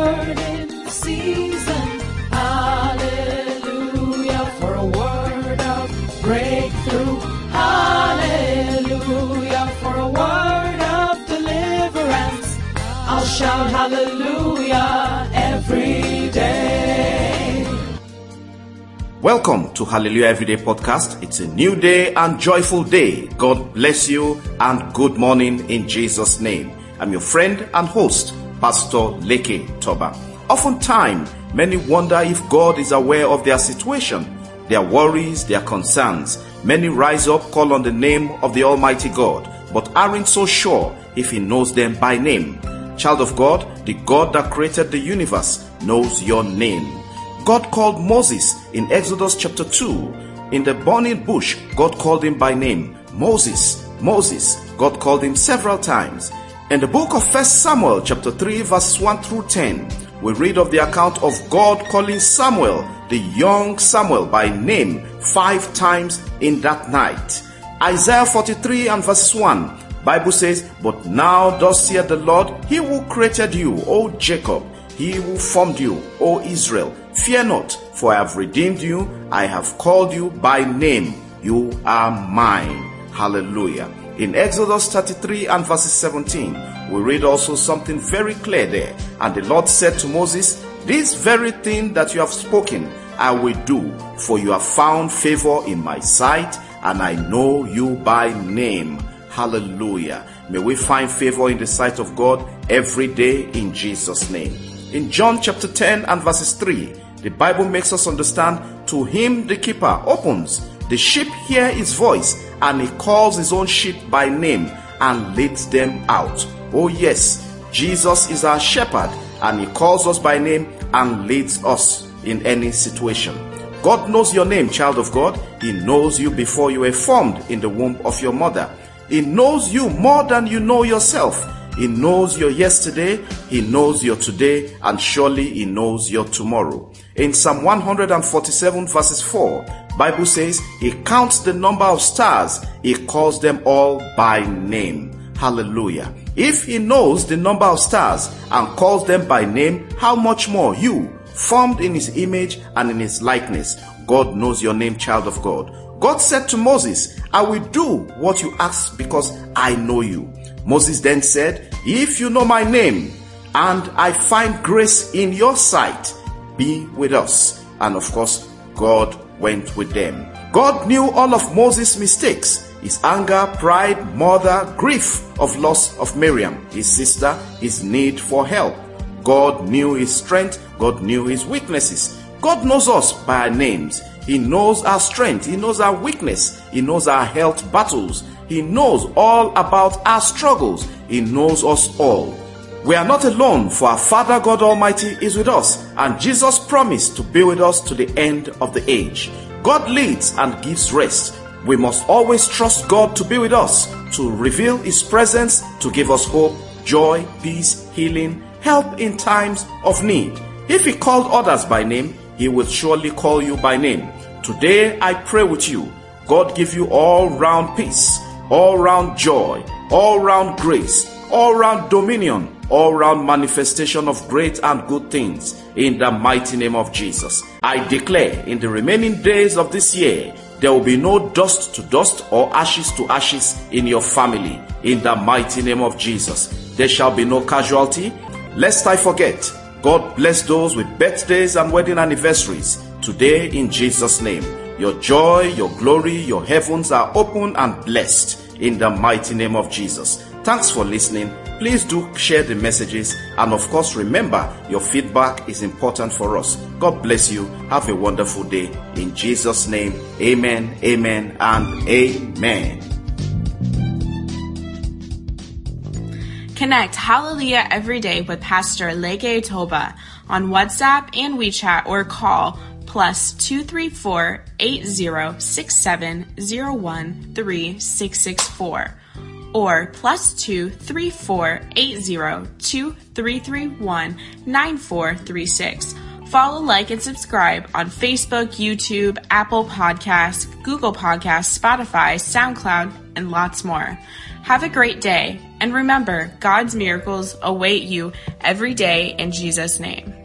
word in season. Hallelujah. For a word of breakthrough. Hallelujah. For a word of deliverance. I'll shout hallelujah every day. Welcome to Hallelujah Everyday Podcast. It's a new day and joyful day. God bless you and good morning in Jesus' name. I'm your friend and host, Pastor Leke Toba. Oftentimes, many wonder if God is aware of their situation, their worries, their concerns. Many rise up, call on the name of the Almighty God, but aren't so sure if He knows them by name. Child of God, the God that created the universe knows your name. God called Moses in Exodus chapter 2. In the burning bush, God called him by name. Moses, Moses. God called him several times. In the book of 1 Samuel chapter 3 verses 1 through 10, we read of the account of God calling Samuel, the young Samuel, by name 5 times in that night. Isaiah 43 and verse 1, Bible says, "But now thus saith the Lord, He who created you, O Jacob, He who formed you, O Israel, fear not, for I have redeemed you. I have called you by name. You are mine." Hallelujah. In Exodus 33 and verses 17, we read also something very clear there. "And the Lord said to Moses, This very thing that you have spoken, I will do, for you have found favor in my sight, and I know you by name." Hallelujah. May we find favor in the sight of God every day in Jesus' name. In John chapter 10 and verses 3, the Bible makes us understand, "To him the keeper opens. The sheep hear his voice, and he calls his own sheep by name and leads them out." Oh yes, Jesus is our shepherd, and he calls us by name and leads us in any situation. God knows your name, child of God. He knows you before you were formed in the womb of your mother. He knows you more than you know yourself. He knows your yesterday, He knows your today, and surely He knows your tomorrow. In Psalm 147 verses 4, Bible says, "He counts the number of stars, He calls them all by name." Hallelujah. If He knows the number of stars and calls them by name, how much more you, formed in His image and in His likeness? God knows your name, child of God. God said to Moses, "I will do what you ask because I know you." Moses then said, "If you know my name and I find grace in your sight, be with us." And of course, God went with them. God knew all of Moses' mistakes, his anger, pride, murder, grief of loss of Miriam, his sister, his need for help. God knew his strength. God knew his weaknesses. God knows us by our names. He knows our strength. He knows our weakness. He knows our health battles. He knows all about our struggles. He knows us all. We are not alone, for our Father God Almighty is with us, and Jesus promised to be with us to the end of the age. God leads and gives rest. We must always trust God to be with us, to reveal His presence, to give us hope, joy, peace, healing, help in times of need. If He called others by name, He will surely call you by name. Today I pray with you. God give you all-round peace, all-round joy, all-round grace, all-round dominion, all-round manifestation of great and good things in the mighty name of Jesus. I declare in the remaining days of this year, there will be no dust to dust or ashes to ashes in your family in the mighty name of Jesus. There shall be no casualty. Lest I forget, God bless those with birthdays and wedding anniversaries today in Jesus' name. Your joy, your glory, your heavens are open and blessed in the mighty name of Jesus. Thanks for listening. Please do share the messages, and of course remember, your feedback is important for us. God bless you. Have a wonderful day. In Jesus' name, amen, amen, and amen. Connect Hallelujah every day with Pastor Leke Toba on WhatsApp and WeChat, or call +234 8067 013 or +234 802331 9436. Follow, like, and subscribe on Facebook, YouTube, Apple Podcasts, Google Podcasts, Spotify, SoundCloud, and lots more. Have a great day, And remember, God's miracles await you every day in Jesus' name.